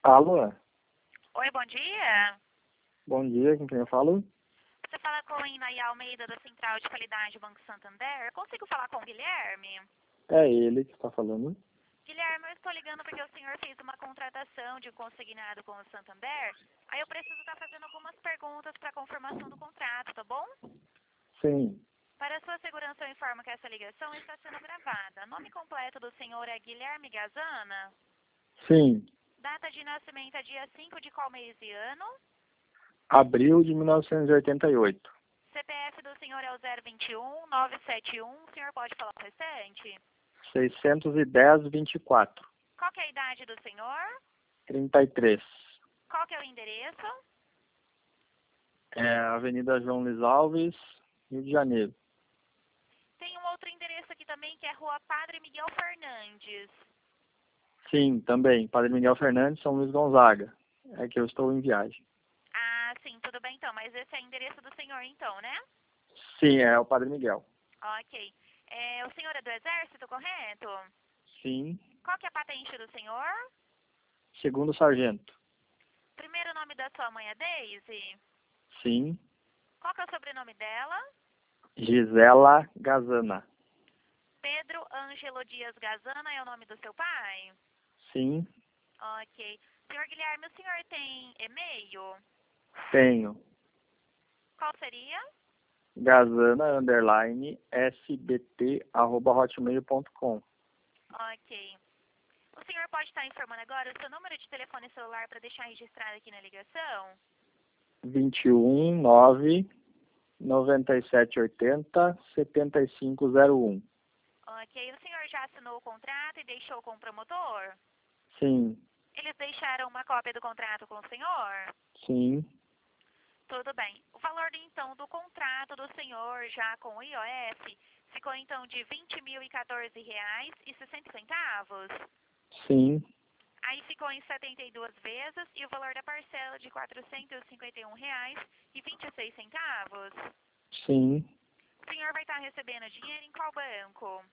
Alô? Oi, bom dia. Bom dia, com quem eu falo? Você fala com o Inaí Almeida da Central de Qualidade Banco Santander? Eu consigo falar com o Guilherme? É ele que está falando. Guilherme, eu estou ligando porque o senhor fez uma contratação de consignado com o Santander. Aí eu preciso estar fazendo algumas perguntas para confirmação do contrato, tá bom? Sim, Para sua segurança, eu informo que essa ligação está sendo gravada. Nome completo do senhor é Guilherme Gazana? sim. Data de nascimento é dia 5 de qual mês e ano? Abril de 1988. CPF do senhor é o 021 971. O senhor pode falar o restante? 610-24. Qual que é a idade do senhor? 33. Qual que é o endereço? É Avenida João Luiz Alves, Rio de Janeiro. Tem um outro endereço aqui também que é Rua Padre Miguel Fernandes. Sim, também. Padre Miguel Fernandes, São Luís Gonzaga. É que eu estou em viagem. Ah, sim, tudo bem então, mas esse é o endereço do senhor então, né? Sim, é o Padre Miguel. Ok. O senhor é do Exército, correto? Sim. Qual que é a patente do senhor? Segundo sargento. Primeiro nome da sua mãe é Daisy? Sim. Qual que é o sobrenome dela? Gisela Gazana. Pedro Ângelo Dias Gazana é o nome do seu pai? Sim, Ok. Senhor Guilherme, o senhor tem e-mail? tenho. Qual seria? Gazana_sbt@hotmail.com. Ok. O senhor pode estar informando agora o seu número de telefone celular para deixar registrado aqui na ligação? 21 9 9780 7501. Ok. O senhor já assinou o contrato e deixou com o promotor? Sim, Eles deixaram uma cópia do contrato com o senhor? sim, Tudo bem. O valor, então, do contrato do senhor já com o IOF ficou, então, de R$ 20.014,60. sim, Aí ficou em 72 vezes e o valor da parcela de R$ 451,26. sim. O senhor vai estar recebendo dinheiro em qual banco?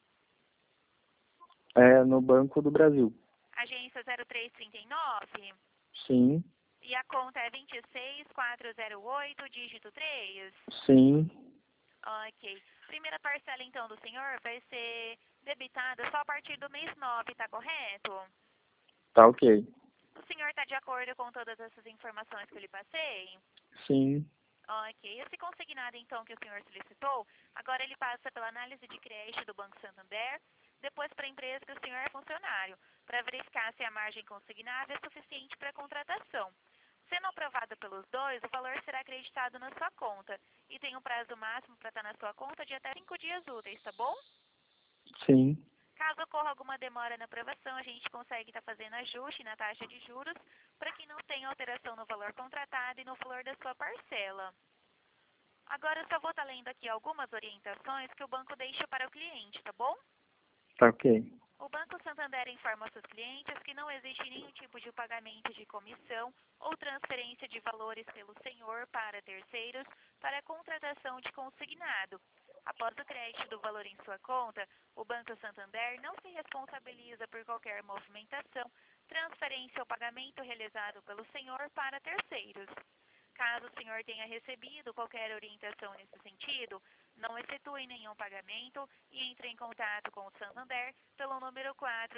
É no Banco do Brasil. Agência 0339? Sim, E a conta é 26408, dígito 3? sim, Ok. Primeira parcela, então, do senhor vai ser debitada só a partir do mês 9, tá correto? tá ok. O senhor está de acordo com todas essas informações que eu lhe passei? Sim, Ok. Esse consignado, então, que o senhor solicitou, agora ele passa pela análise de crédito do Banco Santander, depois para a empresa que o senhor é funcionário, para verificar se a margem consignada é suficiente para a contratação. Sendo aprovada pelos dois, o valor será acreditado na sua conta e tem um prazo máximo para estar na sua conta de até 5 dias úteis, tá bom? sim, Caso ocorra alguma demora na aprovação, a gente consegue estar fazendo ajuste na taxa de juros para que não tenha alteração no valor contratado e no valor da sua parcela. Agora eu só vou estar lendo aqui algumas orientações que o banco deixa para o cliente, tá bom? tá ok. O Banco Santander informa aos seus clientes que não existe nenhum tipo de pagamento de comissão ou transferência de valores pelo senhor para terceiros para a contratação de consignado. Após o crédito do valor em sua conta, o Banco Santander não se responsabiliza por qualquer movimentação, transferência ou pagamento realizado pelo senhor para terceiros. Caso o senhor tenha recebido qualquer orientação nesse sentido, não efetue nenhum pagamento e entre em contato com o Santander pelo número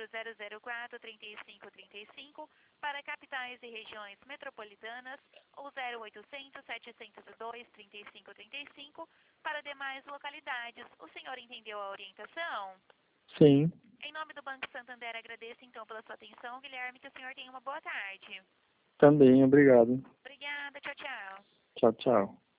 4004-3535 para capitais e regiões metropolitanas ou 0800-702-3535 para demais localidades. O senhor entendeu a orientação? Sim, Em nome do Banco Santander, agradeço então pela sua atenção, Guilherme, que o senhor tenha uma boa tarde. também, obrigado. Obrigada, tchau, tchau. Tchau, tchau.